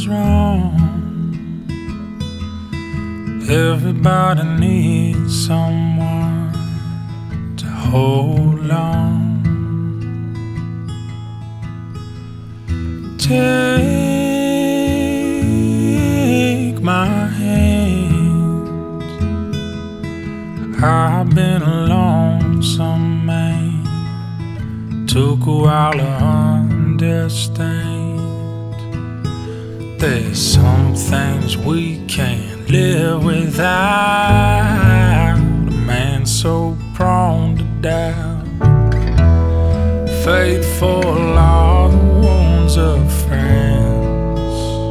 is wrong. Everybody needs someone to hold on. Take my hand. I've been a lonesome man. Took a while to understand. There's some things we can't live without. A man so prone to doubt. Faithful are the wounds of friends.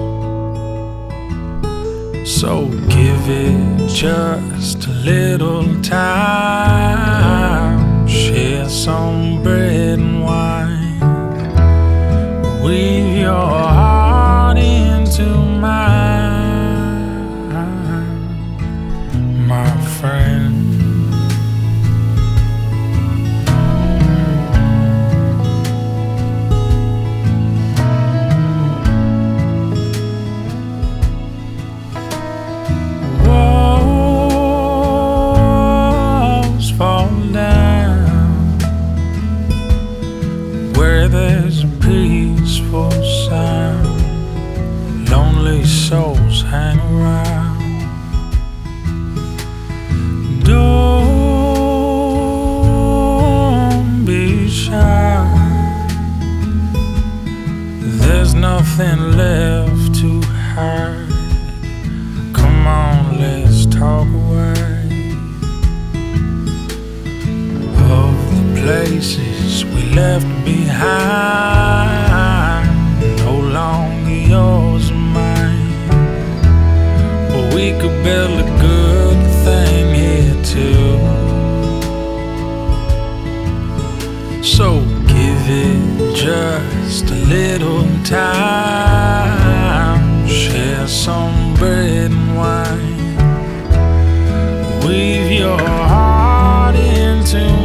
So give it just a little time. Share some bread and wine. Weave your heart into mine, my friend. Walls fall down where there's a peaceful sound. Lonely souls hang around. Don't be shy. There's nothing left to hide. Come on, let's talk away. Of the places we left behind, no longer yours or mine. But we could build a good thing here too. So give it just a little time. Share some bread and wine. Weave your heart into